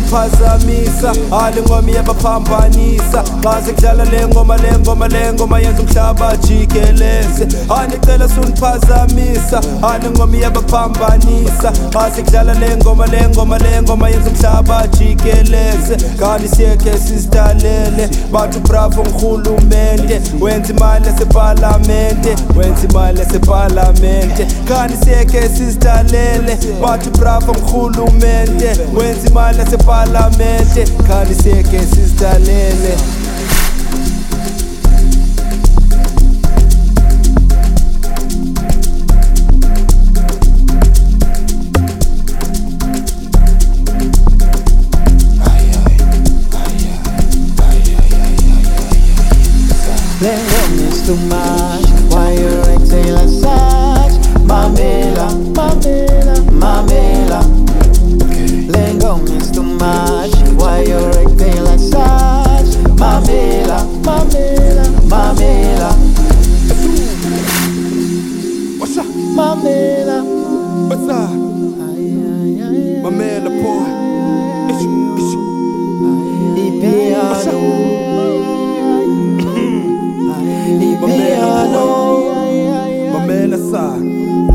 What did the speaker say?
sundiphazamisa, ale ngoma iyabaphambanisa. Xa sekudlala le ngoma yenza umhlaba jikeleze. Andicela sundiphazamisa, ale ngoma iyabaphambanisa. Xa sekudlala le ngoma yenza umhlaba jikeleze. Kanti siyekhe sizidalele bathu bravo ngurhulumente, wenza imali yasepalamente, wenza imali yasepalamente. Kanti siyekhe sizidalele bathu bravo ngurhulumente, wenza imali yasepalamente. Kanti siyekhe sizidalele. Lengo is too much, why you acting like such? Mamela, Mamela, Mamela. Lengo is too much, why you acting like such? Mamela, Mamela, Mamela. What's up? Mamela. What's up? Mamela boy. Mamela sa